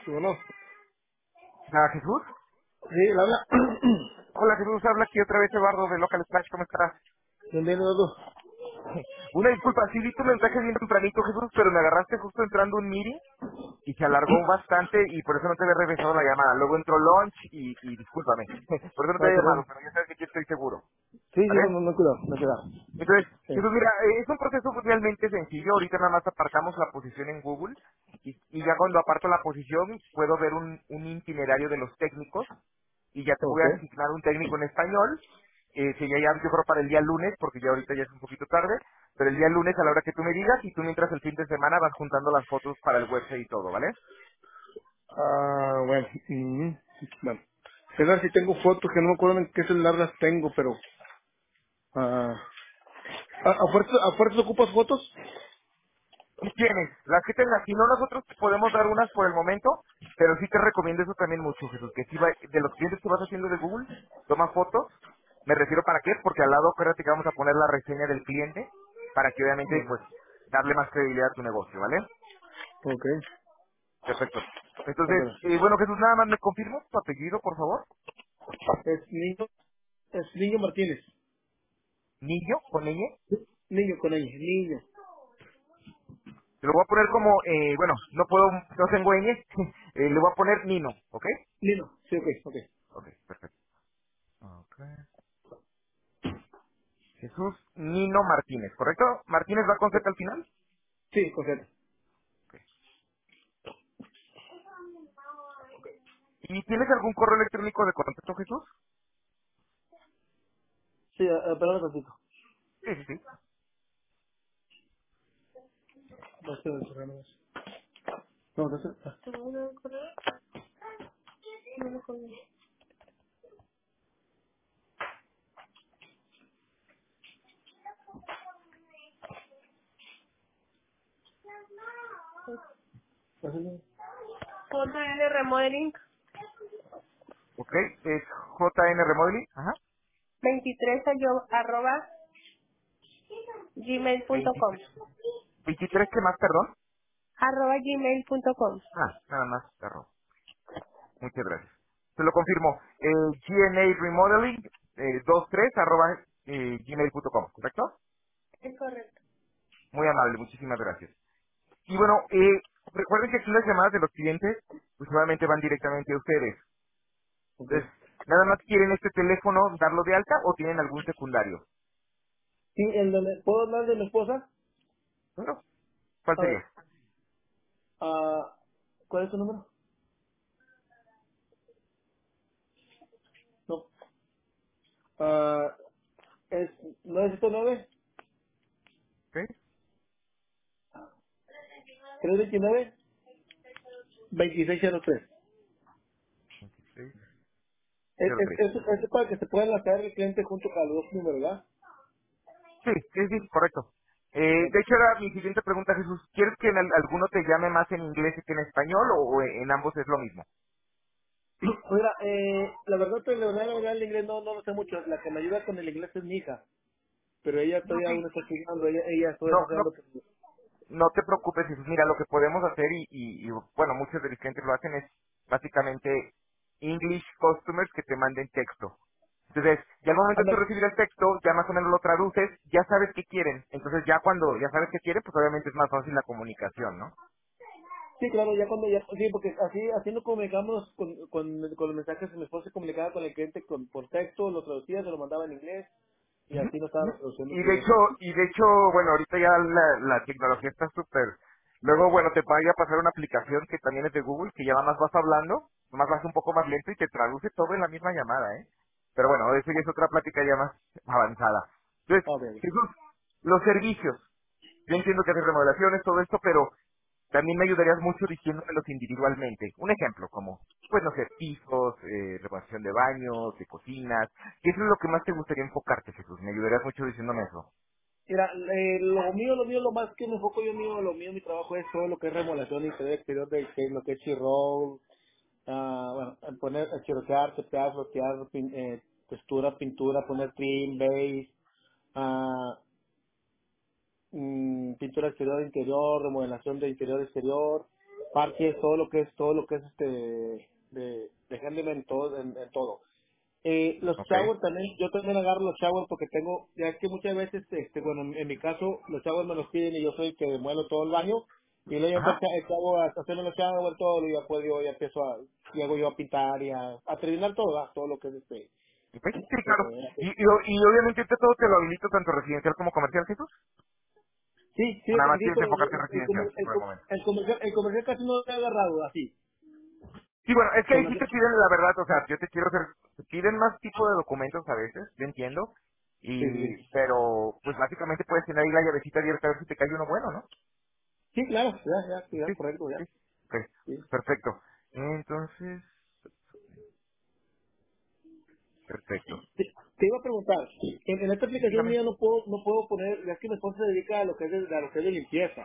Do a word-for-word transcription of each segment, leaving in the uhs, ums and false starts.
Sí, bueno. Ah, Jesús. Sí, él habla. Hola Jesús, habla aquí otra vez Eduardo de Local Splash, ¿cómo estás? Bienvenido, Eduardo. Una disculpa, sí vi tu mensaje bien tempranito Jesús, pero me agarraste justo entrando un meeting y se alargó bastante y por eso no te había regresado la llamada. Luego entró lunch y, y discúlpame, por eso no te No hay había llamado, problema. pero ya sabes que aquí estoy seguro, Sí, sí, no, ¿vale? no, no, cuidado, no, cuidado. Entonces, Sí. Jesús, mira, eh, es un proceso realmente sencillo. Ahorita nada más apartamos la posición en Google y, y ya cuando aparto la posición puedo ver un, un itinerario de los técnicos y ya te voy Ok. a asignar un técnico en español. Eh, sería ya, yo creo, para el día lunes, porque ya ahorita ya es un poquito tarde, pero el día lunes a la hora que tú me digas y tú mientras el fin de semana vas juntando las fotos para el website y todo, ¿vale? Ah, bueno. mm, bueno. Es ver si tengo fotos que no me acuerdo en qué celular las tengo, pero... Ah, ¿a, a fuerza, ¿A fuerza ocupas fotos? Si tienes, las que tengas, si no nosotros te podemos dar unas por el momento, pero sí te recomiendo eso también mucho, Jesús, que si va, de los clientes que vas haciendo de Google, toma fotos, me refiero para qué, porque al lado, acuérdate que vamos a poner la reseña del cliente, para que obviamente, Mm, pues, darle más credibilidad a tu negocio, ¿vale? Ok. Perfecto. A Entonces, ver. eh, bueno, Jesús, nada más me confirmo tu apellido, por favor. Es niño, es niño Martínez. Niño, con ñ. Niño con ella, niño. Te lo voy a poner como, eh, bueno, no puedo, no tengo ñ, eh, le voy a poner Nino, ¿ok? Nino. Sí, ok, ok. Ok, perfecto. Ok. Jesús Nino Martínez, ¿correcto? ¿Martínez va con Z al final? Sí, correcto. Ok. ¿Y tienes algún correo electrónico de contacto, Jesús? Sí, uh, perdón un ratito. Sí, sí, sí. No sé, no sé, no sé. No, no sé. Ah, no sé, no. J N Remodeling Ok, es J N Remodeling. Ajá. veintitrés a yo- arroba gmail punto com. veintitrés. veintitrés, ¿qué más, perdón? Arroba gmail punto com. Ah, nada más, perro. Muchas gracias. Te lo confirmo. Eh, G N A Remodeling eh, veintitrés arroba eh, gmail punto com, ¿correcto? Es correcto. Muy amable, muchísimas gracias. Y bueno, eh, recuerden que aquí las llamadas de los clientes, pues nuevamente van directamente a ustedes. Ok. Entonces, nada más quieren este teléfono darlo de alta o tienen algún secundario. Sí, el de mi- ¿puedo hablar de mi esposa? Bueno, ¿cuál A ver, sería? ah, ¿cuál es su número? No. Ah, es nueve siete nueve, ¿Sí? tres dos nueve, dos seis cero tres. veintiséis Es, cero es, tres. es, es para que se pueda enlazar el cliente junto con los dos números, ¿verdad? Sí, sí, sí, correcto. Eh, Ok. de hecho, era mi siguiente pregunta, Jesús. ¿Quieres que en al- alguno te llame más en inglés que en español o en ambos es lo mismo? Mira, eh, la verdad, pues, la verdad, la verdad, el inglés no, no lo sé mucho. La que me ayuda con el inglés es mi hija, pero ella No, todavía aún sí. está estudiando, ella, ella todavía No, está no, estudiando. Pero... no te preocupes, Jesús. Mira, lo que podemos hacer, y, y, y, bueno, muchos de mis clientes lo hacen, es básicamente English customers que te manden texto. Entonces, ya al momento de tú Ándale. recibir el texto, ya más o menos lo traduces, ya sabes qué quieren. Entonces, ya cuando ya sabes qué quieren, pues obviamente es más fácil la comunicación, ¿no? Sí, claro, ya cuando ya, sí, porque así, así nos comunicamos con, con, con los mensajes, mi esposa se comunicaba con el cliente con, por texto, lo traducía, se lo mandaba en inglés, y Ujú, así lo ujú. estaba traduciendo Y de primero. hecho, y de hecho, bueno, ahorita ya la, la tecnología está súper. Luego, bueno, te vaya a pasar una aplicación que también es de Google, que ya nada más vas hablando, nomás vas un poco más lento y te traduce todo en la misma llamada, ¿eh? Pero bueno, eso ya es otra plática ya más avanzada. Entonces, Ah, ok, ok. Jesús, los servicios. Yo entiendo que haces remodelaciones, todo esto, pero también me ayudarías mucho diciéndomelos individualmente. Un ejemplo, como, pues no sé, pisos, eh, remodelación de baños, de cocinas. ¿Qué es lo que más te gustaría enfocarte, Jesús? Me ayudarías mucho diciéndome eso. Mira, eh, lo mío, lo mío, lo más que me enfoco yo mío, lo mío, mi trabajo es todo lo que es remodelación interior exterior de de lo que es chirrol, ah, bueno, en poner, chirotear, tepear, rotear, pin- eh, textura, pintura, poner trim, base, ah, mm, pintura exterior, interior, remodelación de interior, exterior. parches, todo lo que es, todo lo que es este, de, de handyman en todo, en, en todo. Eh, los Ok. showers también, yo también agarro los showers porque tengo, ya es que muchas veces, este, bueno, en, en mi caso, los showers me los piden y yo soy el que muelo todo el baño, y luego ya Ajá. empieza el chavo a hacerme los showers, todo, y después yo ya empiezo a, llego yo a pintar y a, a terminar todo, ¿verdad? Todo lo que es este, Ok. Sí, claro. eh, Y, y, y obviamente este todo te lo habilito tanto residencial como comercial, Jesús. sí, sí, O nada más sí, quieres pero enfocarte en el, el, residencial comer- el, por el co- momento. el comercial, el comercial casi no lo he agarrado así. Sí, bueno, es que ahí sí Comercial. te piden la verdad, o sea, yo te quiero hacer, te piden más tipo de documentos a veces, yo entiendo, Sí, sí, y, sí. pero, pues básicamente puedes tener ahí la llavecita abierta a ver si te cae uno bueno, ¿no? Sí, claro, ya, ya, sí, ya, Sí, correcto, ya. sí. Ok, Sí. perfecto. Entonces, perfecto. Te, te iba a preguntar, en, en esta aplicación Dígame. mía no puedo, no puedo poner, ya es que mi esposa se dedica a lo que es de, a lo que es de limpieza,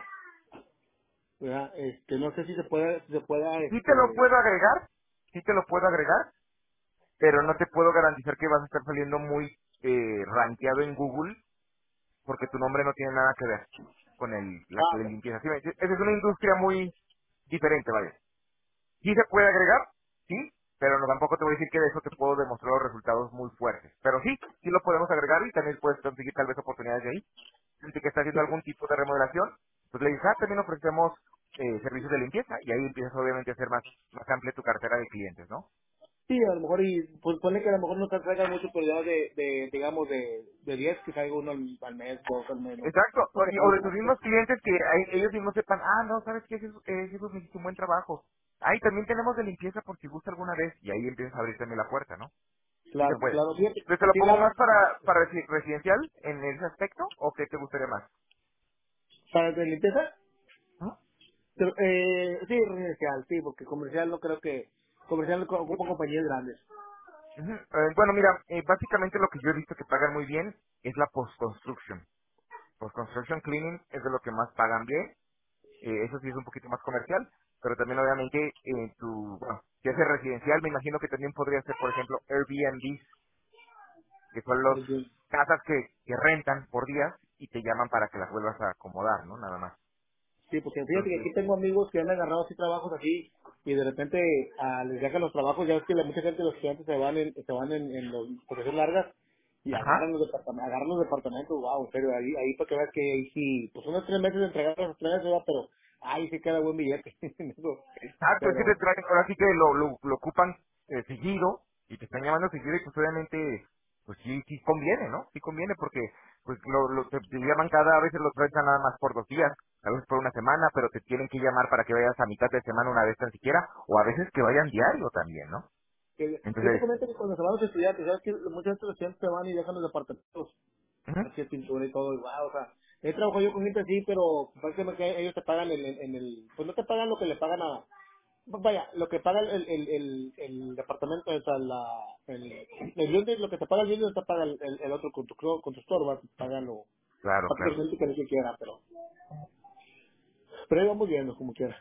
¿verdad? Este, no sé si se pueda, si se pueda, Sí te lo este, puedo agregar, sí te lo puedo agregar, pero no te puedo garantizar que vas a estar saliendo muy eh, rankeado en Google porque tu nombre no tiene nada que ver con el, la, ah, la ok. limpieza. Sí, esa es una industria muy diferente, vaya. Sí se puede agregar, sí, pero no tampoco te voy a decir que de eso te puedo demostrar los resultados muy fuertes. Pero sí, sí lo podemos agregar y también puedes conseguir tal vez oportunidades de ahí. Gente que está haciendo algún tipo de remodelación, pues le dices, ah, también ofrecemos eh, servicios de limpieza y ahí empiezas obviamente a hacer más, más amplia tu cartera de clientes, ¿no? Sí, a lo mejor, y pues pone que a lo mejor no te traigan mucho, pero ya de, de digamos, de, de diez que caiga uno al, al mes, dos al mes, no, Exacto, no o, te y- o de caiga tus mucho. mismos clientes que ahí ellos mismos sepan, ah, no, ¿sabes qué? Jesús, eh, Jesús me hiciste un buen trabajo. Ahí también tenemos de limpieza por si gusta alguna vez y ahí empiezas a abrir también la puerta, ¿no? Sí se Claro, puede. claro, fíjate, Entonces, ¿te lo sí, pongo la, más para, para resi- residencial en ese aspecto o qué te gustaría más? para de limpieza, ¿Ah? pero, eh, sí, residencial, sí, porque comercial no creo que, comercial no co- ocupa compañías grandes. Ujú. Eh, bueno, mira, eh, básicamente lo que yo he visto que pagan muy bien es la post-construction. Post-construction cleaning es de lo que más pagan bien. Eh, eso sí es un poquito más comercial, pero también obviamente eh, tu, bueno, si haces residencial, me imagino que también podría ser, por ejemplo, Airbnb, que son los casas que, que rentan por días y te llaman para que las vuelvas a acomodar, ¿no? Nada más. Sí, porque fíjate que Entonces, aquí tengo amigos que han agarrado así trabajos así y de repente ah, les dejan los trabajos, ya ves que la- mucha gente, los estudiantes se van en, se van en, en los profesiones largas y ajá. agarran los departamentos, agarran los departamentos, wow, pero ahí, ahí para que veas que ahí sí, pues unos tres meses de entregar los tres meses, ¿verdad? Pero ahí sí queda buen billete. Exacto, es que pero te traen, ahora sí que lo, lo, lo ocupan eh, seguido y te están llamando seguido y pues obviamente, pues sí, sí conviene, ¿no? Sí conviene porque pues lo, lo te, te llaman cada, a veces los rentan nada más por dos días, a veces por una semana, pero te tienen que llamar para que vayas a mitad de semana una vez tan siquiera, o a veces que vayan diario también, ¿no? que, yo te Entonces, comento que cuando se van los estudiantes, ¿sabes que muchos de los estudiantes se van y dejan los departamentos? ujú, Así es pintura y todo, y wow, o sea, he trabajado yo con gente así, pero prácticamente ellos te pagan en, el, en el, pues no te pagan lo que le pagan a, pues vaya, lo que paga el, el, el, el departamento, o sea, la, el, el building, lo que te paga el building, te paga el, el, el otro constructor, constructor, va, te paga lo, claro, claro. prácticamente que lo que quiera, pero, pero ahí vamos viendo como quiera.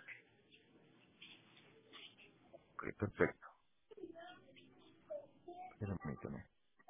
Ok, perfecto. Permíteme.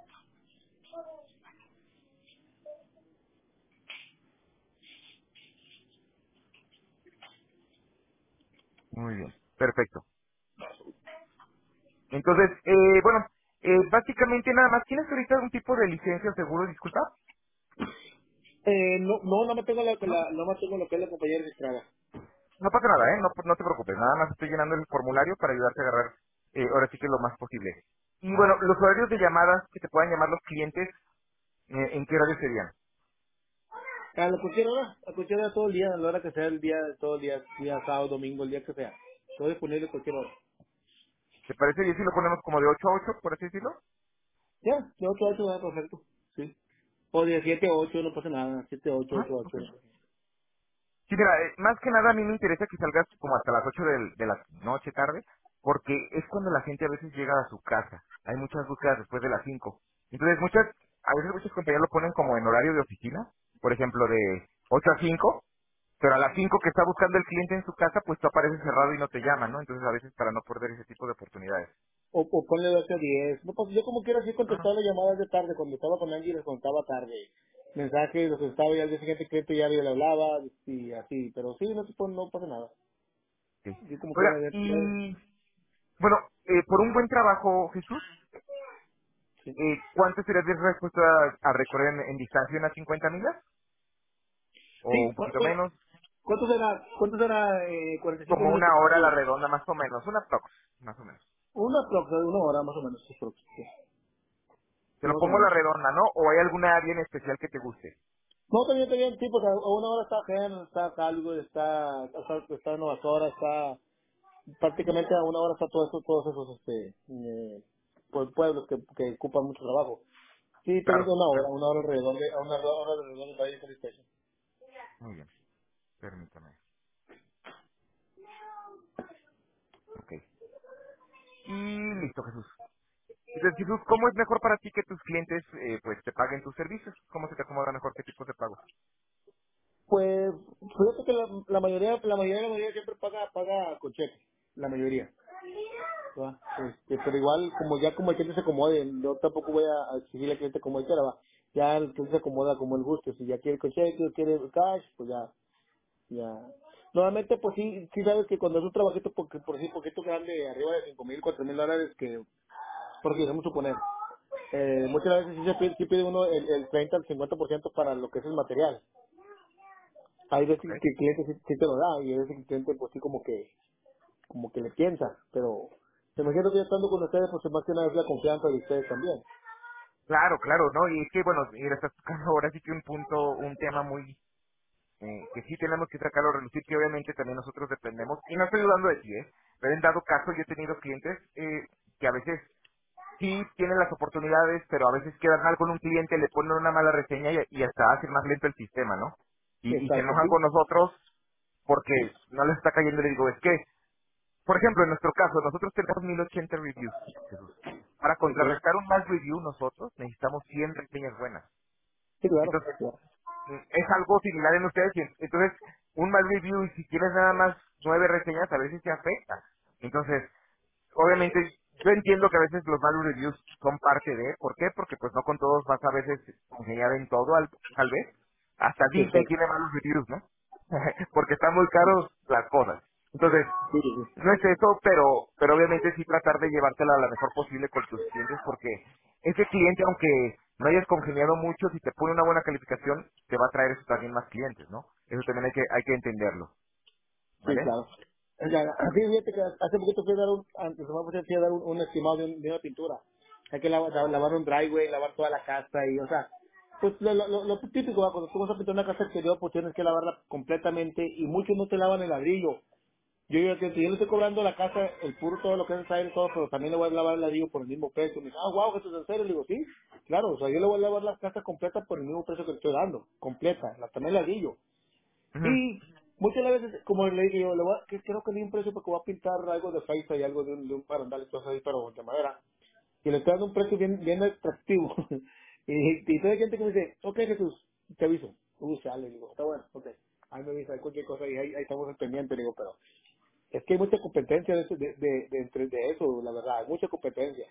Muy bien, perfecto. Entonces, eh, bueno, eh, básicamente nada más, ¿tienes ahorita algún tipo de licencia o seguro, disculpa? Eh, no, no, no me tengo la, ¿No? la, no me tengo lo que es la compañía registrada. No pasa nada, ¿eh? No, no te preocupes, nada más estoy llenando el formulario para ayudarte a agarrar, eh, ahora sí que lo más posible. Y bueno, los horarios de llamadas que te puedan llamar los clientes, eh, ¿en qué horario serían? A la cualquier hora, a cualquier hora todo el día, a la hora que sea el día, todo el día, día sábado, domingo, el día que sea. Estoy disponible a cualquier hora. ¿Te parece bien si lo ponemos como de ocho a ocho, por así decirlo? Ya, de ocho a ocho va perfecto. Sí. O de siete a ocho, no pasa nada. siete a ocho, Ajá, ocho a ocho. ok. Sí, mira, eh, más que nada a mí me interesa que salgas como hasta las ocho del- de, la noche, tarde, porque es cuando la gente a veces llega a su casa. Hay muchas búsquedas después de las cinco. Entonces muchas, a veces muchas compañías lo ponen como en horario de oficina, por ejemplo de ocho a cinco, pero a las cinco que está buscando el cliente en su casa, pues tú apareces cerrado y no te llaman, ¿no? Entonces a veces para no perder ese tipo de oportunidades. O, o ponle de ocho a diez. No, pues yo como quiera sí Ah, contestaba las llamadas de tarde. Cuando estaba con alguien les contaba tarde. Mensajes, los contestaba y al día siguiente el cliente ya le hablaba y así. Pero sí, no, se pone- no pasa nada. Ok. Yo como quiera Oiga, ver, ver, y bueno, eh, por un buen trabajo, Jesús, sí. eh, ¿cuánto serías dispuesto a, a recorrer en, en distancia? ¿Unas cincuenta millas? ¿O Sí, un cu- poquito cu- menos? ¿cuánto será? ¿Cuánto será eh, cuarenta y cinco Como minutos? una hora a la redonda, más o menos. Una prox, más o menos. Una prox, de una hora más o menos, sí, prox, sí, Te sí, lo más o pongo a la menos. redonda, ¿no? ¿O hay alguna área en especial que te guste? No, también, también, sí, porque a una hora está Gen, está Calvo, está, está, está Nueva Zora, está, prácticamente a una hora está todo eso, todos esos, este, eh, pues, pueblos que, que ocupan mucho trabajo. Sí, también Claro, una hora, claro. una hora alrededor de, a una hora alrededor de Valle Police Station. Muy bien, permítame. Ok. Y listo, Jesús. Entonces, Jesús, ¿cómo es mejor para ti que tus clientes eh, pues te paguen tus servicios? ¿Cómo se te acomoda mejor? ¿Qué tipo de pago? Pues, fíjate que la, la mayoría, la mayoría, la mayoría siempre paga, paga con cheque, la mayoría. ¿Va? Este, pero igual, como ya como el cliente se acomode, yo tampoco voy a exigirle al cliente como él quiera, va. Ya el cliente se acomoda como él guste, si ya quiere con cheque o quiere cash, pues ya, ya. Normalmente, pues sí, sí sabes que cuando es un trabajito, porque por sí, poquito grande, arriba de cinco mil, cuatro mil dólares, que, porque vamos a suponer, eh, muchas veces sí, se pide, sí pide uno el, el treinta al cincuenta por ciento para lo que es el material. Hay veces ¿Ok? que el cliente sí, sí te lo da, y hay veces que el cliente, pues sí, como que, como que le piensa, pero me imagino que ya estando con ustedes, pues más que nada es la confianza de ustedes también. Claro, claro, ¿no? Y es que, bueno, mira, estás tocando ahora sí que un punto, un tema muy, eh, que sí tenemos que sacarlo a relucir, que obviamente también nosotros dependemos, y no estoy dudando de ti, ¿eh? Pero en dado caso yo he tenido clientes eh, que a veces sí tienen las oportunidades, pero a veces quedan mal con un cliente, le ponen una mala reseña y, y hasta hacen más lento el sistema, ¿no? Y, y se Exacto, enojan sí. con nosotros porque no les está cayendo, le digo, es que, por ejemplo, en nuestro caso, nosotros tenemos mil ochenta reviews, Jesús. Para Ok. contrarrestar un mal review nosotros necesitamos cien reseñas buenas. Sí, claro. Entonces, Claro. mm, es algo similar en ustedes. Y en- entonces, un mal review y si tienes nada más nueve reseñas, a veces te afecta. Entonces, obviamente, yo entiendo que a veces los malos reviews son parte de, ¿por qué? Porque pues no con todos vas a veces congeniar en todo, al- tal vez. Hasta Disney Exacto. tiene malos reviews, ¿no? Porque están muy caros las cosas. Entonces, Sí, sí, sí. no es eso, pero, pero obviamente sí tratar de llevártela la mejor posible con tus clientes, porque ese cliente, aunque no hayas congeniado mucho, si te pone una buena calificación, te va a traer eso también más clientes, ¿no? Eso también hay que, hay que entenderlo, Sí, ¿vale? claro. Ya, así fíjate que hace poquito fui a dar un, antes de fui a dar un, un estimado de, un- de una pintura. Hay que lavar, lavar un driveway, lavar toda la casa y, o sea, pues lo, lo, lo lo típico, ¿va? Cuando tú vas a pintar una casa exterior, pues tienes que lavarla completamente y muchos no te lavan el ladrillo. Yo digo que si yo le estoy cobrando la casa, el puro todo lo que es el aire, todo, pero también le voy a lavar el ladrillo por el mismo precio. Me dice, ah, wow, ¿esto es en serio? Le digo, sí, claro, o sea, yo le voy a lavar la casa completa por el mismo precio que le estoy dando, completa, la, también el ladrillo. Ujú, Y muchas veces, como le digo, yo, le voy a, que creo que le di un precio porque voy a pintar algo de feita y algo de un, de un barandal y cosas así, pero de madera. Y le estoy dando un precio bien, bien atractivo. y, y toda hay gente que me dice, ok, Jesús, te aviso. Uy, sale, digo, está bueno, ok. Ahí me avisa cualquier cosa y ahí, ahí estamos al pendiente, digo, pero es que hay mucha competencia de, eso- de, de, de, entre- de eso, la verdad, hay mucha competencia.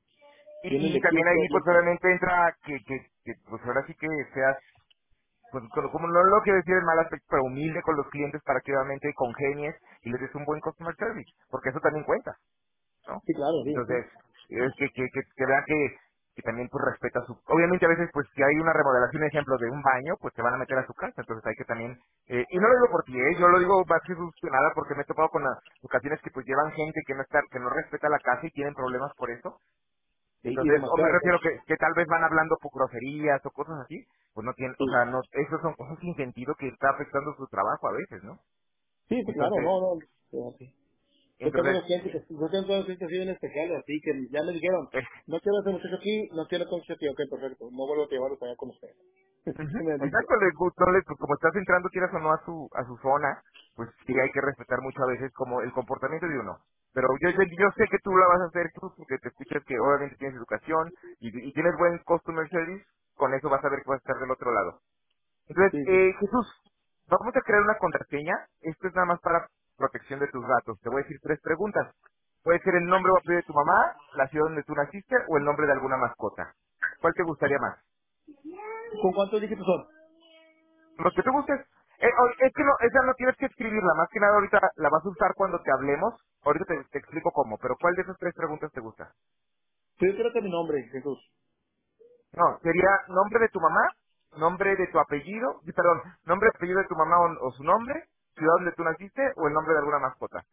Vienen Y, y de también Houston, ahí pues vienen- obviamente entra que, que, que pues ahora sí que seas, pues como, como no lo quiero decir en mal aspecto, pero humilde con los clientes para que obviamente congenies y les des un buen customer service, porque eso también cuenta, ¿no? sí, claro, sí, sí. Entonces, es que, que, que, que vean que, que también pues respeta su... Obviamente a veces pues si hay una remodelación, ejemplo, de un baño, pues te van a meter a su casa, entonces hay que también... eh, y no lo digo por ti, ¿eh? Yo lo digo más que nada porque me he topado con las ocasiones que pues llevan gente que no está, que no respeta la casa y tienen problemas por eso. Sí, y Entonces, o me demasiado, refiero ¿no? que, que tal vez van hablando por groserías o cosas así, pues no tienen, o Sí, sea, no, esos son cosas sin sentido que está afectando su trabajo a veces, ¿no? sí, sí, claro, Entonces, no, no. Sí, sí. Yo tengo entonces, dos clientes que, yo tengo dos clientes así bien especiales, así que ya me dijeron, eh, no quiero a ese muchacho aquí, no quiero con ese tío, ok, perfecto, no vuelvo a llevarlo para allá con usted. ujú, me han dicho. exacto, le gustó, le- pues como estás entrando, quieras o no, a su, a su zona, pues sí hay que respetar mucho a veces como el comportamiento de uno. Pero yo, yo, yo sé que tú la vas a hacer tú, porque te escuchas que obviamente tienes educación y, y tienes buen customer service, con eso vas a ver que vas a estar del otro lado. Entonces, Sí, sí. eh, Jesús, vamos a crear una contraseña. Esto es nada más para protección de tus datos. Te voy a decir tres preguntas. Puede ser el nombre o apellido de tu mamá, la ciudad donde tú naciste o el nombre de alguna mascota. ¿Cuál te gustaría más? ¿Con cuántos dígitos son? Los que tú gustes. Eh, o- es que no, esa no tienes que escribirla, más que nada ahorita la vas a usar cuando te hablemos. Ahorita te, te explico cómo, pero ¿cuál de esas tres preguntas te gusta? Sí, yo creo que mi nombre, Jesús. No, sería nombre de tu mamá, nombre de tu apellido, y, perdón, nombre y apellido de tu mamá o, o su nombre, ciudad donde tú naciste o el nombre de alguna mascota.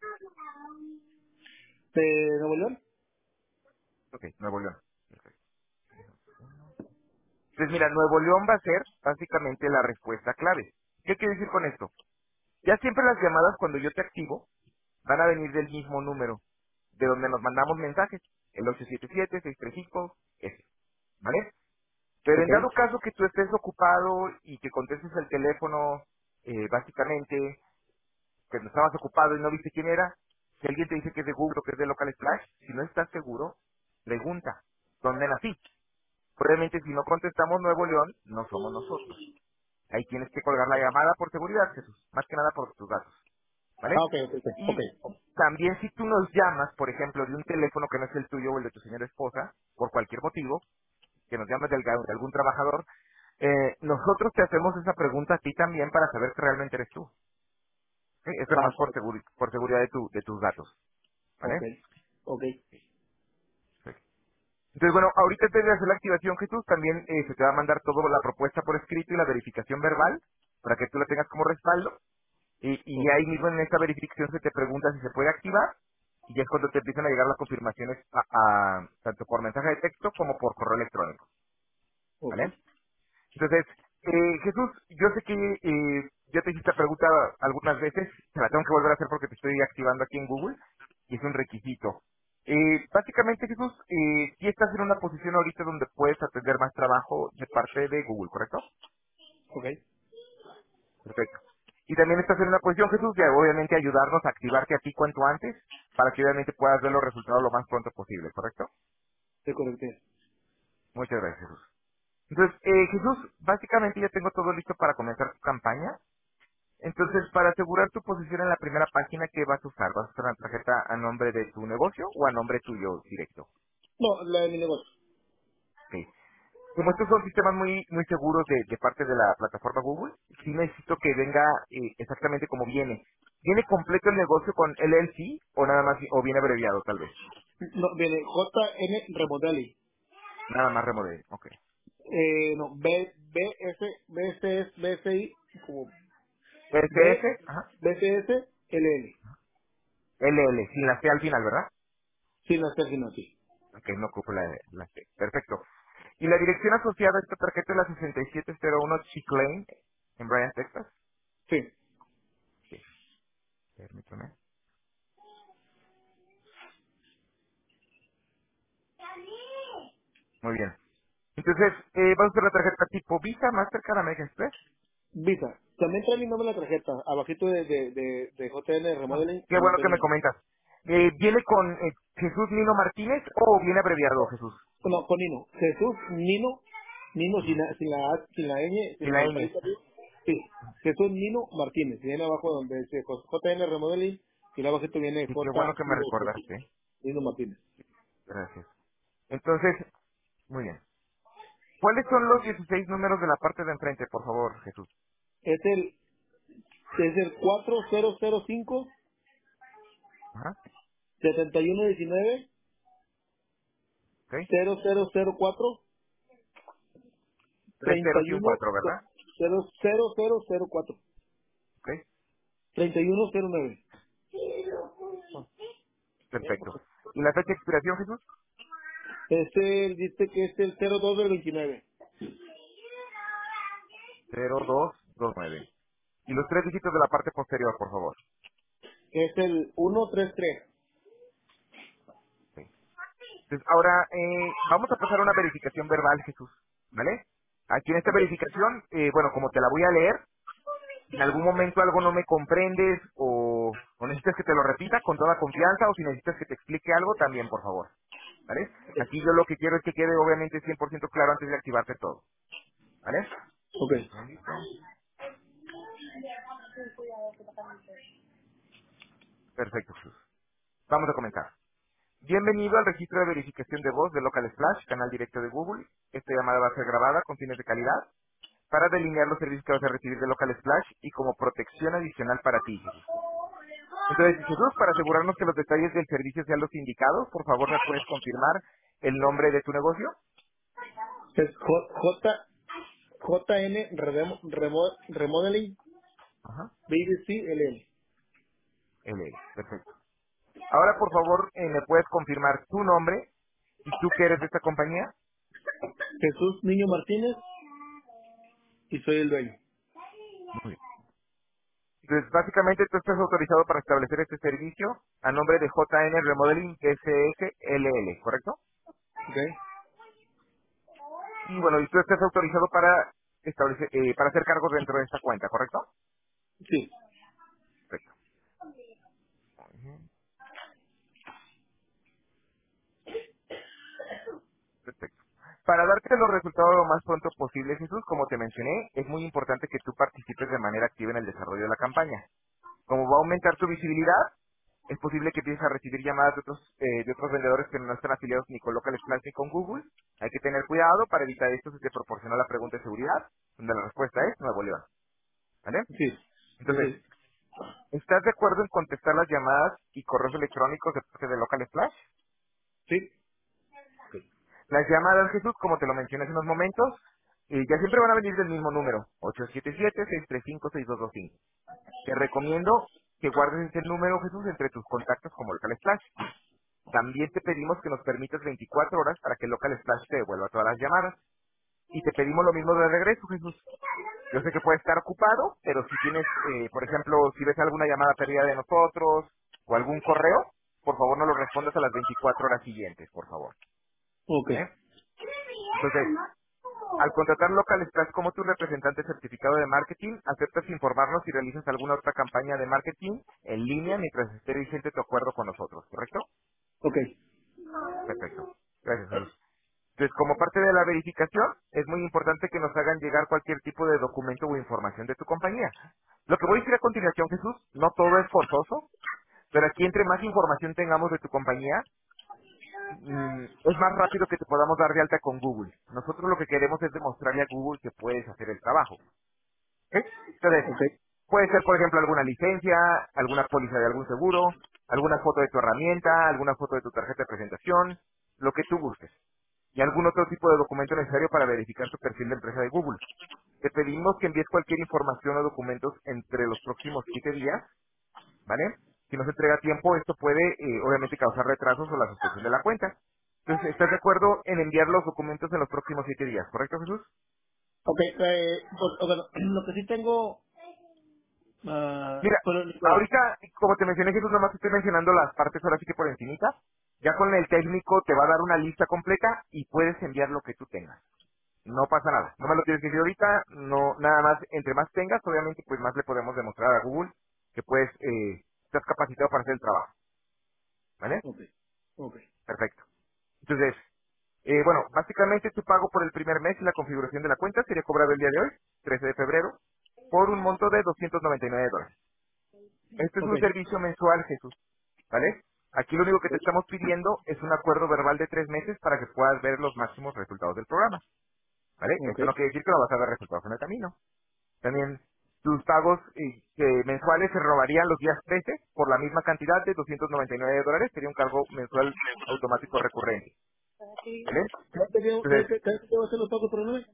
¿De Nuevo León? Ok, Nuevo León. Perfecto. Entonces mira, Nuevo León va a ser básicamente la respuesta clave. ¿Qué quiere decir con esto? Ya siempre las llamadas cuando yo te activo van a venir del mismo número, de donde nos mandamos mensajes, el ocho siete siete, seis tres cinco, ese, ¿vale? Pero Ok. en dado caso que tú estés ocupado y que contestes el teléfono, eh, básicamente, que no estabas ocupado y no viste quién era, si alguien te dice que es de Google o que es de Local Splash, si no estás seguro, pregunta, ¿dónde nací? Probablemente si no contestamos Nuevo León, no somos nosotros. Ahí tienes que colgar la llamada por seguridad, Jesús, más que nada por tus datos, Ah, ¿vale? ok, ok, ok. Y Ok. también si tú nos llamas, por ejemplo, de un teléfono que no es el tuyo o el de tu señora esposa, por cualquier motivo, que nos llames de alga- de algún trabajador, eh, nosotros te hacemos esa pregunta a ti también para saber que realmente eres tú. ¿Sí? Eso Ah, nomás por, correcto. seguri- por seguridad de, tu, de tus datos. ¿Vale? Ok. Ok. Sí. Entonces, bueno, ahorita antes de hacer la activación, Jesús, también eh, se te va a mandar toda la propuesta por escrito y la verificación verbal para que tú la tengas como respaldo. Y, y Ok. ahí mismo en esta verificación se te pregunta si se puede activar y ya es cuando te empiezan a llegar las confirmaciones a, a- tanto por mensaje de texto como por correo electrónico. Ok. ¿Vale? Entonces, eh, Jesús, yo sé que eh, ya te hice esta pregunta algunas veces, se la tengo que volver a hacer porque te estoy activando aquí en Google y es un requisito. Eh, básicamente, Jesús, eh, sí estás en una posición ahorita donde puedes atender más trabajo de parte de Google, ¿correcto? Ok. Perfecto. Y también estás en una posición, Jesús, de obviamente ayudarnos a activarte a ti cuanto antes para que obviamente puedas ver los resultados lo más pronto posible, ¿correcto? Sí, correcto. Muchas gracias, Jesús. Entonces, eh, Jesús, básicamente ya tengo todo listo para comenzar tu campaña. Entonces, para asegurar tu posición en la primera página, ¿qué vas a usar? ¿Vas a usar la tarjeta a nombre de tu negocio o a nombre tuyo directo? No, la de mi negocio. Ok. Como estos son sistemas muy muy seguros de, de parte de la plataforma Google, sí necesito que venga eh, exactamente como viene. ¿Viene completo el negocio con L L C o nada más, o viene abreviado tal vez? No, viene J N Remodeling. Nada más remodel. Ok. Eh, no, B, B, S, B, S, S, B, S, I, como B, S S, ajá. B, S, S, L, L. L L, sin la C al final, ¿verdad? Sí, no está sino así. Ok, no ocupo la, la C. Perfecto. ¿Y la dirección asociada a esta tarjeta es la sesenta y siete cero uno Chick Lane en Bryan, Texas? Sí. Sí. Permítame. Muy bien. Entonces, eh, vamos a usar la tarjeta tipo Visa, Mastercard, American Express. Visa. También trae mi nombre en la tarjeta. Abajito de, de, de, de J N Ah, Remodeling qué también bueno trae que mi me nombre. comentas. Eh, ¿Viene con eh, Jesús Nino Martínez o viene abreviado Jesús? No, con Nino. Jesús Nino. Nino sin Ujú. la, sin la, A, sin la ñ, sin Sin la la vocalita. ñ. Sí. Jesús Nino Martínez. Viene abajo donde dice J N Remodeling y abajito viene Sí, J qué bueno que me Nino recordaste. Nino Martínez. Gracias. Entonces, muy bien. ¿Cuáles son los dieciséis números de la parte de enfrente, por favor, Jesús? Es el, es el cuatro cero cero cinco Ajá. setenta y uno diecinueve Ok. cero cero cero cuatro tres treinta ceros y y un uno cuatro, ¿verdad? cero cero cero cero cuatro Ok. treinta y uno cero nueve. Perfecto. ¿Y la fecha de expiración, Jesús? Este dice que es el cero dos del veintinueve. Cero dos dos nueve. Y los tres dígitos de la parte posterior, por favor. Es el ciento treinta y tres. Ok. Entonces, ahora eh, vamos a pasar a una verificación verbal, Jesús, ¿vale? Aquí en esta Ok. verificación, eh, bueno, como te la voy a leer, si en algún momento algo no me comprendes o, o necesitas que te lo repita con toda confianza o si necesitas que te explique algo, también, por favor, ¿vale? Aquí yo lo que quiero es que quede obviamente cien por ciento claro antes de activarte todo, ¿vale? Ok. Un segundito. Perfecto, Jesús. Vamos a comenzar. Bienvenido al registro de verificación de voz de Local Splash, canal directo de Google. Esta llamada va a ser grabada con fines de calidad. para delinear los servicios que vas a recibir de Local Splash y como protección adicional para ti, Jesús. Entonces, Jesús, para asegurarnos que los detalles del servicio sean los indicados, por favor, ¿me puedes confirmar el nombre de tu negocio? Es J, J, JN Remo- Remo- Remodeling Ajá. B D C L L. L L, perfecto. Ahora, por favor, eh, ¿me puedes confirmar tu nombre y tú que eres de esta compañía? Jesús Niño Martínez y soy el dueño. Muy bien. Entonces, básicamente tú estás autorizado para establecer este servicio a nombre de J N Remodeling S S L L, ¿correcto? ¿Ok? Y bueno, y tú estás autorizado para establecer, eh, para hacer cargos dentro de esta cuenta, ¿correcto? Sí. Perfecto. Ujú. Perfecto. Para darte los resultados lo más pronto posible, Jesús, como te mencioné, es muy importante que tú participes de manera activa en el desarrollo de la campaña. Como va a aumentar tu visibilidad, es posible que empieces a recibir llamadas de otros, eh, de otros vendedores que no están afiliados ni con Local Splash ni con Google. Hay que tener cuidado. Para evitar esto se te proporciona la pregunta de seguridad, donde la respuesta es Nuevo León. ¿Vale? Sí. Sí, Entonces, sí. ¿estás de acuerdo en contestar las llamadas y correos electrónicos de parte de Local Splash? Sí. Ok. Las llamadas, Jesús, como te lo mencioné hace unos momentos, eh, ya siempre van a venir del mismo número, ocho siete siete, seis tres cinco, seis dos dos cinco. Te recomiendo que guardes ese número, Jesús, entre tus contactos como Local Splash. También te pedimos que nos permitas veinticuatro horas para que Local Splash te devuelva todas las llamadas. Y te pedimos lo mismo de regreso, Jesús. Yo sé que puedes estar ocupado, pero si tienes, eh, por ejemplo, si ves alguna llamada perdida de nosotros o algún correo, por favor no lo respondas a las veinticuatro horas siguientes, por favor. Ok. ¿Vale? Entonces, al contratar Local Splash como tu representante certificado de marketing, aceptas informarnos si realizas alguna otra campaña de marketing en línea mientras esté vigente tu acuerdo con nosotros, ¿correcto? Ok. Perfecto. Gracias, Jesús. Entonces, como parte de la verificación, es muy importante que nos hagan llegar cualquier tipo de documento o información de tu compañía. Lo que voy a decir a continuación, Jesús, no todo es forzoso, pero aquí entre más información tengamos de tu compañía, mm, es más rápido que te podamos dar de alta con Google. Nosotros lo que queremos es demostrarle a Google que puedes hacer el trabajo. ¿Ok? Entonces, Ok. puede ser, por ejemplo, alguna licencia, alguna póliza de algún seguro, alguna foto de tu herramienta, alguna foto de tu tarjeta de presentación, lo que tú gustes. Y algún otro tipo de documento necesario para verificar tu perfil de empresa de Google. Te pedimos que envíes cualquier información o documentos entre los próximos siete días, ¿vale? Si no se entrega a tiempo, esto puede, eh, obviamente, causar retrasos o la suspensión de la cuenta. Entonces, ¿estás de acuerdo en enviar los documentos en los próximos siete días, correcto, Jesús? Ok. Eh, pues, ok, lo que sí tengo... ah, Mira, bueno, Nicolás. ahorita, como te mencioné, Jesús, nomás estoy mencionando las partes ahora sí que por encimita. Ya con el técnico te va a dar una lista completa y puedes enviar lo que tú tengas. No pasa nada. No me lo tienes que decir ahorita, no, nada más, entre más tengas, obviamente, pues más le podemos demostrar a Google que puedes, eh, estás capacitado para hacer el trabajo. ¿Vale? Ok. Ok. Perfecto. Entonces, eh, bueno, básicamente tu pago por el primer mes y la configuración de la cuenta sería cobrado el día de hoy, trece de febrero, por un monto de doscientos noventa y nueve dólares. Este es Ok. un servicio mensual, Jesús, ¿vale? Aquí lo único que te estamos pidiendo es un acuerdo verbal de tres meses para que puedas ver los máximos resultados del programa, ¿vale? Ok. Esto no quiere decir que no vas a ver resultados en el camino. También tus pagos eh, eh, mensuales se robarían los días trece por la misma cantidad de doscientos noventa y nueve dólares, sería un cargo mensual automático recurrente, ¿vale? ¿Cada que tengo cada Entonces, que- cada que tengo que hacer los pagos por el nueve?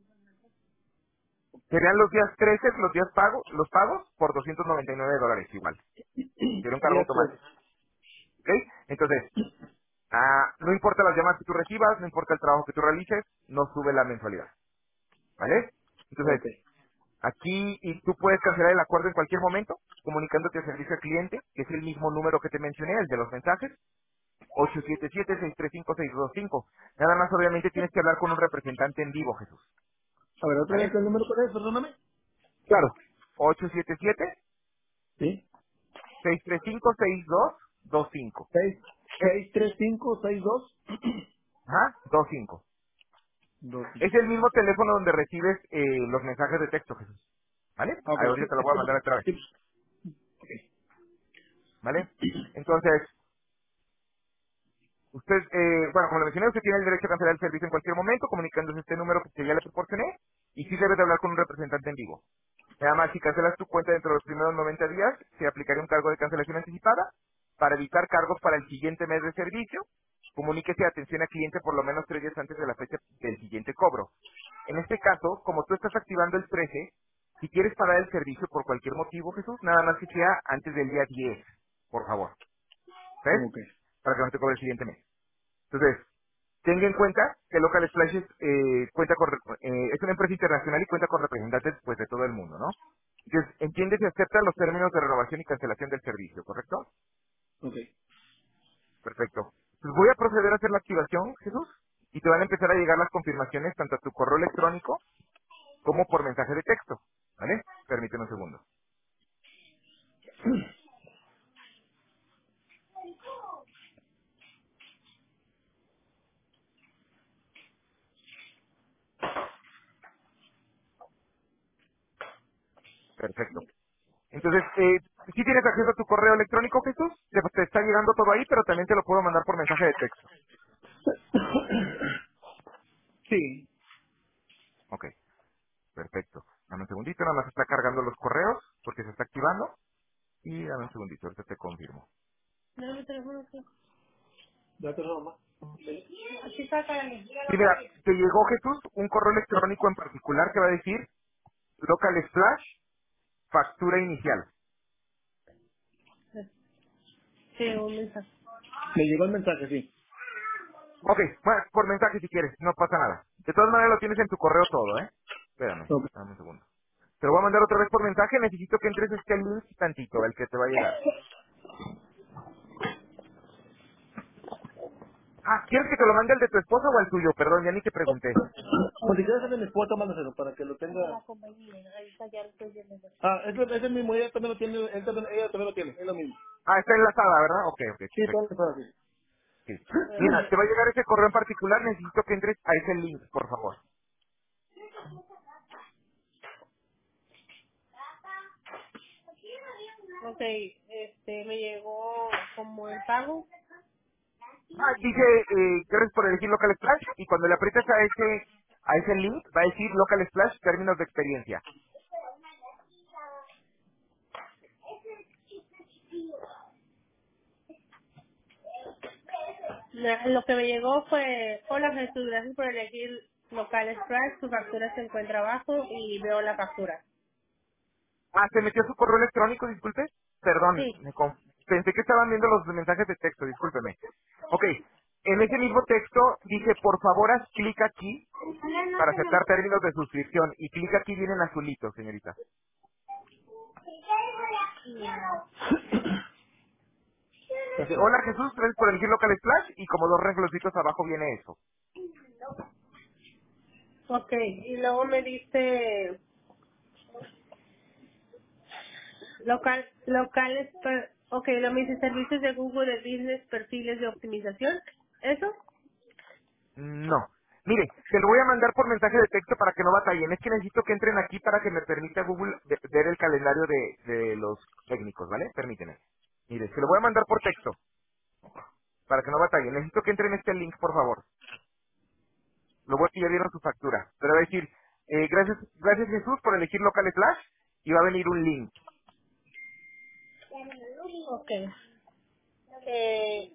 serían los días trece, los días pagos, los pagos por doscientos noventa y nueve dólares igual, sería un cargo Día tres. automático, ¿ok? Entonces, ah, no importa las llamadas que tú recibas, no importa el trabajo que tú realices, no sube la mensualidad, ¿vale? Entonces, Ok. aquí y tú puedes cancelar el acuerdo en cualquier momento, comunicándote al servicio al cliente, que es el mismo número que te mencioné, el de los mensajes, ocho siete siete, seis tres cinco, seis dos cinco. Nada más, obviamente, tienes que hablar con un representante en vivo, Jesús, A ver, otra vez ¿vale? el número cuál es, perdóname. Claro. ocho siete siete, Sí. seis tres cinco, seis dos dos cinco. seis, Es, seis, tres, cinco, seis, dos. ajá, dos cinco. Dos. Es el mismo teléfono donde recibes eh, los mensajes de texto, Jesús, ¿vale? Ok, Ahorita sí. te lo voy a mandar otra vez, Sí. Ok. ¿vale? Entonces, usted, eh, bueno, como le mencioné, usted tiene el derecho a cancelar el servicio en cualquier momento, comunicándose este número que ya le proporcioné, y sí debes de hablar con un representante en vivo. Nada más, si cancelas tu cuenta dentro de los primeros noventa días, se aplicaría un cargo de cancelación anticipada. Para evitar cargos para el siguiente mes de servicio, comuníquese a atención al cliente por lo menos tres días antes de la fecha del siguiente cobro. En este caso, como tú estás activando el trece, si quieres pagar el servicio por cualquier motivo, Jesús, nada más que sea antes del día diez, por favor. ¿Sabes? Ok. Para que no te cobre el siguiente mes. Entonces, tenga en cuenta que Local Splashes eh, cuenta con, re- eh, es una empresa internacional y cuenta con representantes pues de todo el mundo, ¿no? Entonces, entiende y acepta los términos de renovación y cancelación del servicio, ¿correcto? Ok. Perfecto. Pues voy a proceder a hacer la activación, Jesús, y te van a empezar a llegar las confirmaciones tanto a tu correo electrónico como por mensaje de texto, ¿vale? Permíteme un segundo. Perfecto. Entonces, eh, si tienes acceso a tu correo electrónico, Jesús, te, te está llegando todo ahí, pero también te lo puedo mandar por mensaje de texto. Sí. Ok, perfecto. Dame un segundito, nada más está cargando los correos porque se está activando. Y dame un segundito, ahorita te confirmo. Dame el teléfono aquí. Date nomás. Aquí está, Karen. Sí, Dígalo, mira, Karen. te llegó, Jesús, un correo electrónico en particular que va a decir Local Splash, factura inicial. Sí, un mensaje. Le llegó el mensaje, sí. Ok, bueno, por mensaje si quieres, no pasa nada. De todas maneras lo tienes en tu correo todo, ¿eh? Espérame, Ok. dame un segundo. Te lo voy a mandar otra vez por mensaje, necesito que entres este link tantito, el que te va a llegar. Ah, ¿quieres que te lo mande el de tu esposa o el tuyo? Perdón, ya ni te pregunté. O si quieres hacer mi esposa, mándaselo para que lo tenga. La compañía, ahí está, ya lo estoy viendo. Ah, ese es el mismo, ella también lo tiene, él también, ella también lo tiene, es lo mismo. Ah, está enlazada, ¿verdad? Ok, ok, Sí, todo perfecto. está así. Sí. Mira, te va a llegar ese correo en particular, necesito que entres a ese link, por favor. Ok, este, me llegó como el pago. Ah, dice, eh, gracias por elegir Local Splash, y cuando le aprietas a ese, a ese link, va a decir Local Splash, términos de experiencia. La- Lo que me llegó fue, hola Jesús, gracias por elegir local Express, tu factura se encuentra abajo y veo la factura. Ah, ¿se metió su correo electrónico, disculpe? Perdón, Sí. me conf- pensé que estaban viendo los mensajes de texto, discúlpeme. Ok, en ese mismo texto dice, por favor, haz clic aquí para aceptar términos de suscripción, y clic aquí viene en azulito, señorita. Dice, hola Jesús, gracias por elegir Local Splash, y como dos rengloncitos abajo viene eso. Ok, y luego me dice local, local, Express- ok, lo me dice servicios de Google de Business, perfiles de optimización, ¿eso? No. Mire, te lo voy a mandar por mensaje de texto para que no batallen. Es que necesito que entren aquí para que me permita Google ve- ver el calendario de, de los técnicos, ¿vale? Permíteme. Mire, se lo voy a mandar por texto para que no batallen. Necesito que entren este link, por favor. Lo voy a que ya vieron su factura. Pero va a decir, eh, gracias, gracias Jesús por elegir Local Slash, y va a venir un link. Ok. Eh,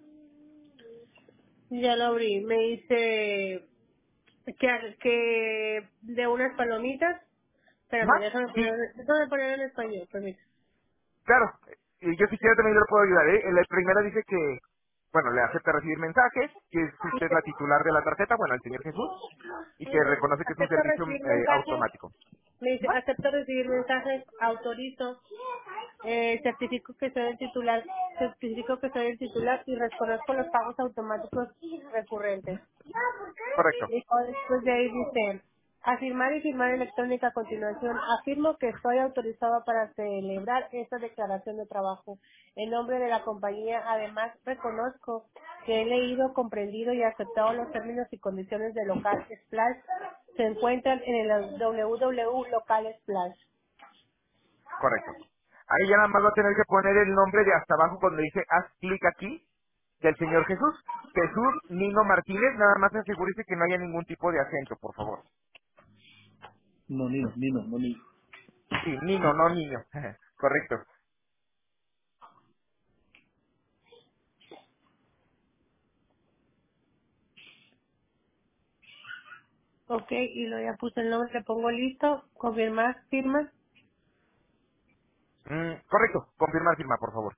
ya lo abrí, me dice que, que de unas palomitas. Espérame, Ajá. déjame Sí, poner, déjame poner en español, permítame. claro, eh, yo si quiero también le puedo ayudar, ¿eh? La primera dice que, bueno, le acepta recibir mensajes, que es usted la titular de la tarjeta, bueno, el señor Jesús, y que Dice, reconoce que es un acepto servicio recibir eh, mensajes, automático. me dice, Ajá. acepto recibir mensajes, autorizo, eh, certifico que soy el titular, certifico que soy el titular y reconozco los pagos automáticos recurrentes. Correcto, Y luego después de ahí dice, afirmar y firmar electrónica a continuación, afirmo que estoy autorizado para celebrar esta declaración de trabajo en nombre de la compañía. Además, reconozco que he leído, comprendido y aceptado los términos y condiciones de Local Splash. Se encuentran en el w w w punto local splash. correcto. Ahí ya nada más va a tener que poner el nombre de hasta abajo cuando dice haz clic aquí, del señor Jesús. Jesús Nino Martínez, nada más asegúrese que no haya ningún tipo de acento, por favor. No, Nino, Nino, no Nino. Sí, Nino, no niño. Correcto. Ok, y lo ya puse el nombre, le pongo listo, confirmar, firma. Mm, correcto. Confirmar firma, por favor.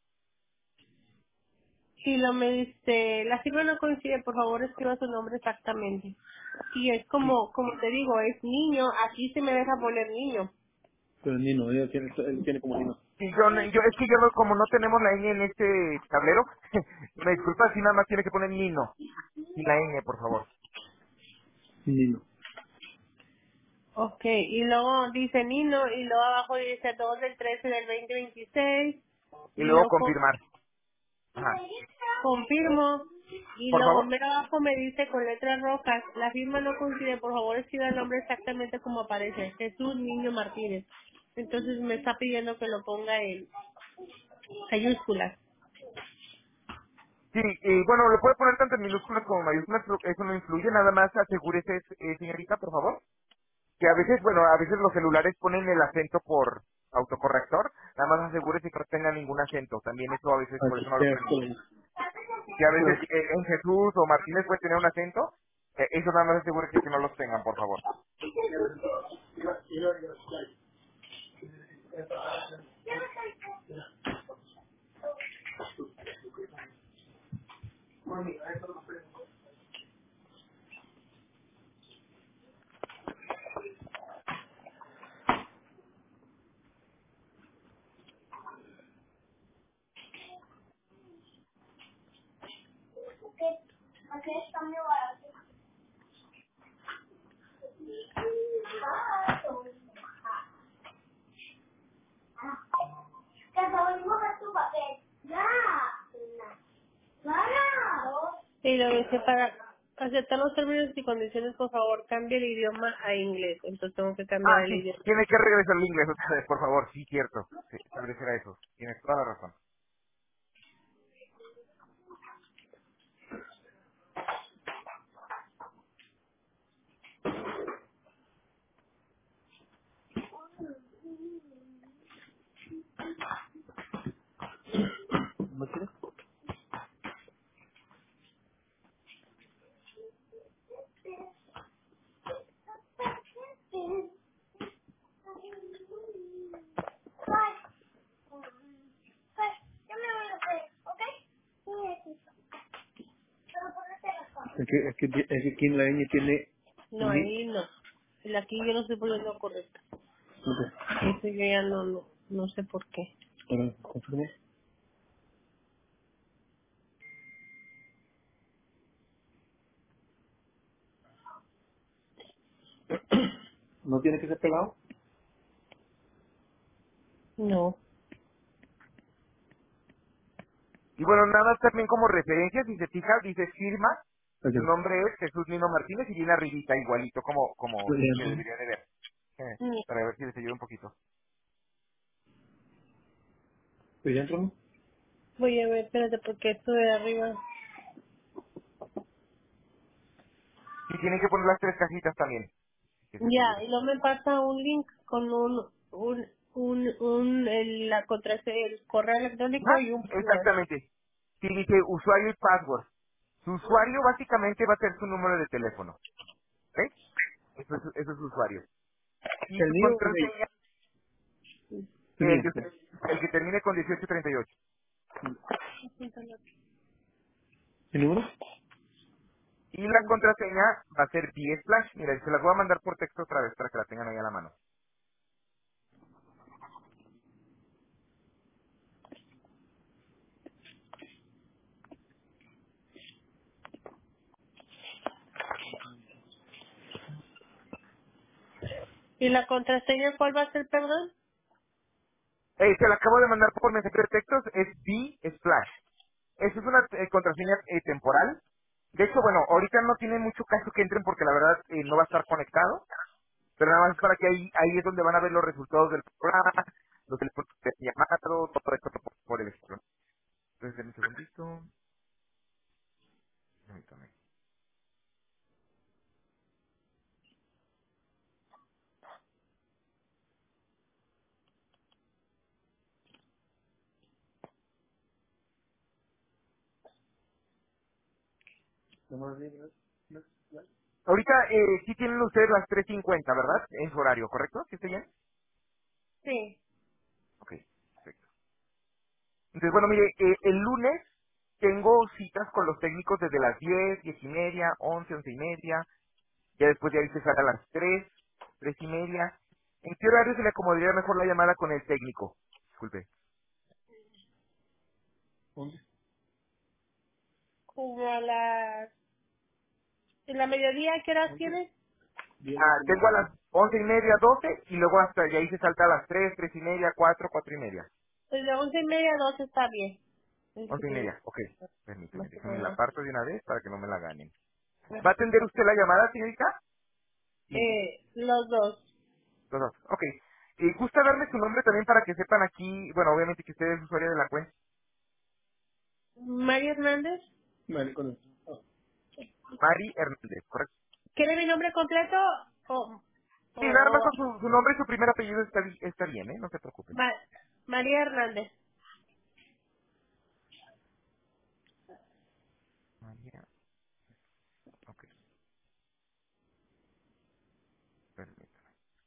Y lo me dice, la firma no coincide, por favor escriba su nombre exactamente. Y es Sí. como, como te digo, es niño, aquí se me deja poner niño. Pero Nino, él tiene, él tiene como Nino. Sí, yo, no- yo, es que yo no, como no tenemos la ñ en este tablero, me disculpa si nada más tiene que poner Nino. Sin la ñ, por favor. Nino. Ok, y luego dice Nino, y luego abajo dice dos del trece del veinte veintiséis Y y luego luego co- confirmar. Ajá. confirmo, y Por luego favor. mero abajo me dice con letras rojas, la firma no coincide, por favor escriba el nombre exactamente como aparece, Jesús Niño Martínez. Entonces me está pidiendo que lo ponga en mayúsculas. Sí, y bueno, lo puede poner tanto en minúsculas como en mayúsculas, pero eso no influye, nada más asegúrese, eh, señorita, por favor, que a veces, bueno, a veces los celulares ponen el acento por autocorrector, nada más asegúrese que no tenga ningún acento, también eso a veces por Aquí eso no lo está, permite. esto Que a veces lo- eh, en Jesús o Martínez puede tener un acento, eh, eso nada más asegúrese que no los tengan, por favor. Y lo dice para aceptar los términos y condiciones, por favor cambie el idioma a inglés. Entonces tengo que cambiar Ah, el sí, idioma. tiene que regresar al inglés otra vez, por favor, sí, cierto, sí, establecerá eso, tienes toda la razón. ¿No quiere? Es que, es que, es que aquí en la ñ tiene No, ni... ahí no. El aquí yo no estoy poniendo correcto. Ok, Eso yo ya no, no, no sé por qué. ahora, confirmo. ¿No tiene que ser pegado? No. Y bueno, nada más también como referencia, si se fija, dice firma, Ok. su nombre es Jesús Nino Martínez y viene arribita, igualito como como Muy bien, se ¿no? debería de ver. Eh, Mm, para ver si les ayuda un poquito. ¿Estoy dentro, no? Voy a ver, espérate, porque esto de arriba. Y tienen que poner las tres cajitas también, que se Ya, asegure. y luego me pasa un link con un, un, un, un el, la contraseña, el correo electrónico Ah, y un password. exactamente. Si dice usuario y password. Su usuario básicamente va a ser su número de teléfono. ¿Ok? Eso es, eso es su usuario. Y ¿El su mío o el de ella? contraseña, El el mío. de usted, el que termine con dieciocho treinta y ocho. ¿El número? Y la contraseña va a ser B-Splash. Mira, se las voy a mandar por texto otra vez para que la tengan ahí a la mano. ¿Y la contraseña cuál va a ser, perdón? Eh, se la acabo de mandar por mensaje de textos, es B-Splash. Esa es una eh, contraseña eh, temporal. De hecho, bueno, ahorita no tiene mucho caso que entren porque la verdad eh, no va a estar conectado, pero nada más es para que ahí, ahí es donde van a ver los resultados del programa, los teléfonos que han llamado, todo esto por, por el estilo. Entonces, denme un segundito. Permítame. Ahorita eh, sí tienen ustedes las tres cincuenta, ¿verdad? En su horario, ¿correcto? ¿Sí está bien? Sí. Ok, perfecto. Entonces, bueno, mire, eh, el lunes tengo citas con los técnicos desde las diez, diez y media, once, once y media. Ya después de ahí se sale a las tres, tres y media. ¿En qué horario se le acomodaría mejor la llamada con el técnico? Disculpe. Como a las... ¿En la mediodía qué horas tienes? Ah, tengo a las once y media, doce, y luego hasta de ahí se salta a las tres, tres y media, cuatro, cuatro y media. Pues de once y media a dos está bien. Es que Once y tiene media, ok. Permítame, más que déjame la nada. parto de una vez para que no me la ganen. ¿Va a atender usted la llamada, señorita? Sí, Eh, los dos. los dos. Ok. ¿Y gusta darme su nombre también para que sepan aquí, bueno, obviamente que usted es usuario de la cuenta? María Hernández. Mari Hernández, ¿correcto? ¿Quiere mi nombre completo? O, o, Sí, nada más o con su, su nombre y su primer apellido está, bi- está bien, ¿eh? No se preocupe. Ma- María Hernández. María, ok, permítame.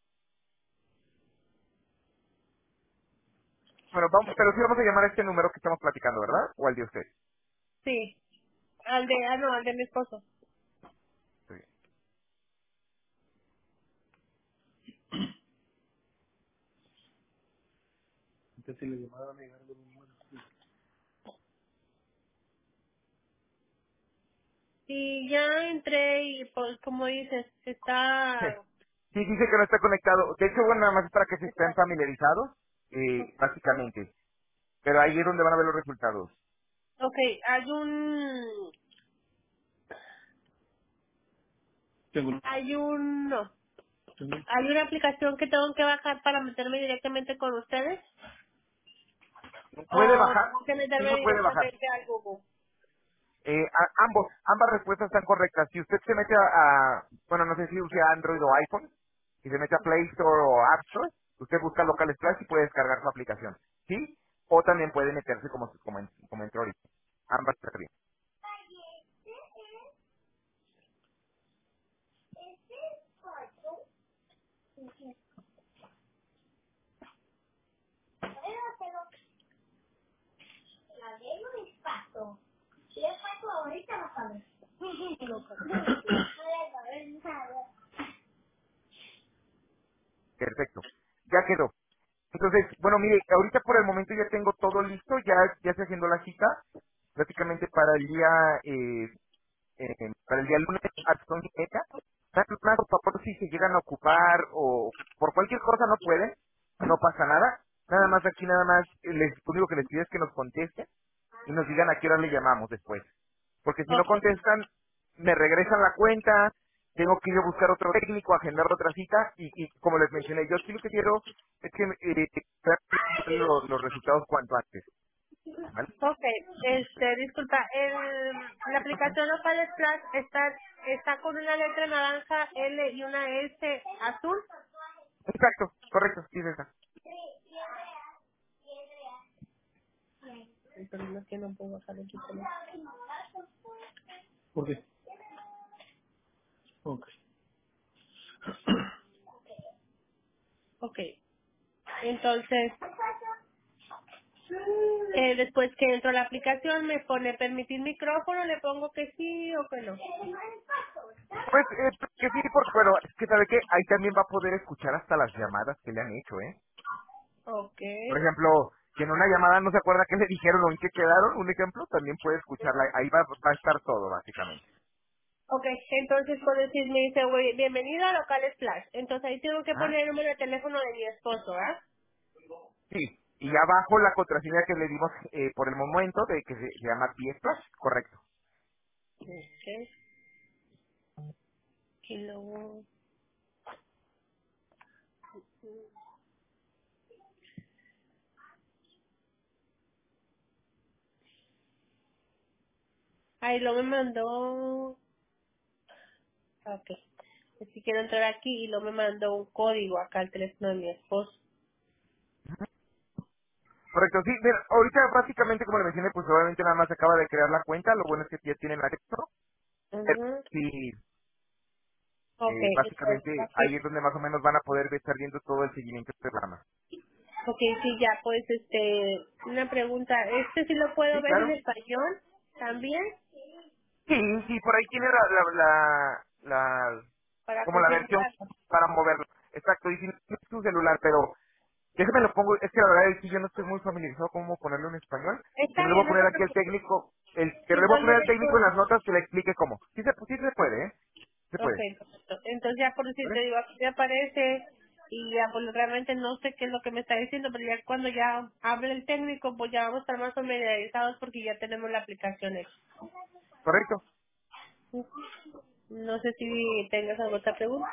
Bueno, vamos, pero sí vamos a llamar a este número que estamos platicando, ¿verdad? O al de usted. Sí. Al de, ah, no, al de mi esposo. Sí. Y ya entré y pues como dices, está... Sí, dice que no está conectado. De hecho, bueno, nada más es para que se estén está familiarizados, eh, básicamente. Pero ahí es donde van a ver los resultados. ok, hay un... Hay un... No. Hay una aplicación que tengo que bajar para meterme directamente con ustedes. Puede O bajar, tengo que sí meterme lo puede bajar. directamente al Google. Eh, a- ambos, ambas respuestas están correctas. Si usted se mete a, a- bueno, no sé si use Android o iPhone, si se mete a Play Store o App Store, usted busca Local Splash y puede descargar su aplicación. ¿Sí? O también puede meterse como, como, en- como entró ahorita. Ambas están bien. Perfecto. Ya quedó. Entonces, bueno, mire, ahorita por el momento ya tengo todo listo, ya, ya estoy haciendo la cita, prácticamente para el día, eh, eh, para el día lunes a las once y media. Nada más, por favor, si se llegan a ocupar o por cualquier cosa no pueden, no pasa nada. Nada más aquí, nada más, eh, les, lo único que les pido es que nos contesten y nos digan a qué hora le llamamos después. Porque si no Ok. contestan, me regresan la cuenta, tengo que ir a buscar otro técnico, agendar otra cita y, y como les mencioné, yo aquí lo que quiero es que eh, vean los, los resultados cuanto antes. ¿Vale? Ok, este, disculpa, el, la ¿Qué pasa? aplicación Local Splash está, está con una letra naranja L y una S azul. Exacto, correcto, sí es esa. Ay, pero no es que no puedo bajar el título. Ok, entonces, eh, después que entro a la aplicación me pone permitir micrófono, le pongo que sí o que no. Pues eh, que sí, porque, bueno, es que sabe que ahí también va a poder escuchar hasta las llamadas que le han hecho, ¿eh? Ok, Por ejemplo, si en una llamada no se acuerda qué le dijeron o en qué quedaron, un ejemplo, también puede escucharla. Ahí va, va a estar todo, básicamente. ok, entonces puedo decir, me dice, güey, bienvenido a Local Splash. Entonces ahí tengo que Ajá. poner el número de teléfono de mi esposo, ¿ah? Sí. Y abajo la contraseña que le dimos eh, por el momento, de que se, se llama Piestas, correcto. Ok, y luego... Ahí lo me mandó... Ok. Si quiero entrar aquí y luego me mandó un código acá al teléfono de mi esposo. Correcto, sí. Mira, ahorita básicamente, como le mencioné, pues obviamente nada más acaba de crear la cuenta. Lo bueno es que ya tienen la texto. Pero Ujú. sí, Ok, eh, entonces, básicamente ahí ok. es donde más o menos van a poder estar viendo todo el seguimiento del programa. Ok, sí, ya, pues, este, una pregunta. ¿Este sí lo puedo Sí, ver en claro. español también? Sí, sí, por ahí tiene la, la, la, la- Para como la versión configurarlo. para moverlo. Exacto, y si no es tu celular, pero déjame lo pongo, es que la verdad es que yo no estoy muy familiarizado cómo ponerlo en español, Está pero le voy bien, a no poner te aquí al preocupes. técnico, el, pero Sí, le voy a poner ponle al técnico en esto. las notas que le explique cómo. Sí se, sí se puede, ¿eh? Se Ok, puede, perfecto. Entonces ya por decir, te ¿vale? digo, aquí me aparece y ya pues realmente no sé qué es lo que me está diciendo, pero ya cuando ya hable el técnico, pues ya vamos a estar más familiarizados porque ya tenemos la aplicación hecha. ¿Correcto? No sé si tengas alguna otra pregunta.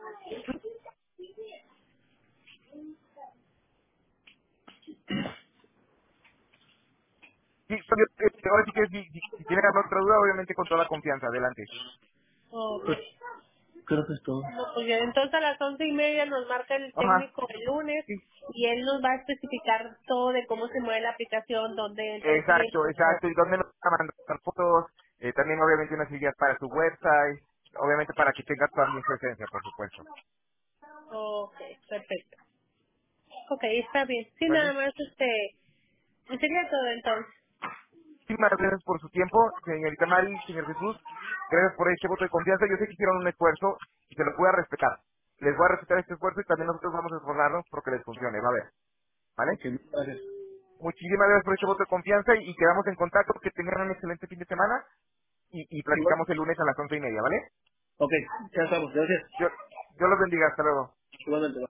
Sí, pues, eh, ahora sí que si, si, si tiene alguna otra duda, obviamente con toda confianza, adelante. Ok. Pues creo que es todo. No, pues ya, entonces a las once y media nos marca el Ajá, técnico el lunes sí. y él nos va a especificar todo de cómo se mueve la aplicación, dónde entra el cliente. Exacto, exacto. ¿Y dónde nos van a mandar fotos? Eh, también obviamente unas ideas para su website, obviamente para que tenga también su esencia, por supuesto. Ok, perfecto. Ok, está bien. Sí, nada ¿Vale? más, este, sería todo entonces. Muchísimas gracias por su tiempo, señorita Mari, señor Jesús. Gracias por este voto de confianza. Yo sé que hicieron un esfuerzo y se lo voy a respetar. Les voy a respetar este esfuerzo y también nosotros vamos a esforzarnos porque les funcione. Va a ver. ¿Vale? Ok, gracias. Muchísimas gracias por este voto de confianza y, y quedamos en contacto. Que tengan un excelente fin de semana y, y Igual. platicamos el lunes a las once y media, ¿vale? Ok, ya estamos, gracias. Yo, yo los bendiga. Hasta luego. Igualmente.